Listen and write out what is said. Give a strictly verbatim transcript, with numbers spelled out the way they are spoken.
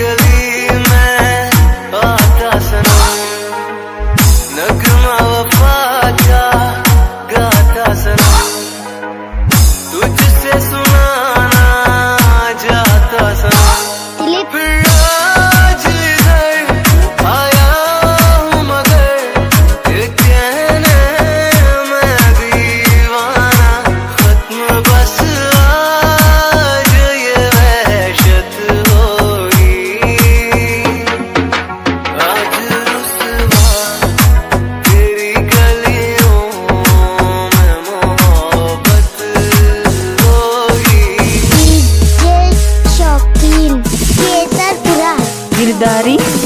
गली में आता सनम, नगमा वफा का गाता सनम, तुझसे सुनाना जाता सनम। फिर आज इधर आया हूँ मगर ये कहने मैं दीवाना, खत्म बस आज ये वहशत होगी। आज रुसवा तेरी गलियों में मोहब्बत होगी। डीजे शौकीन केसरपुरा गिरदारी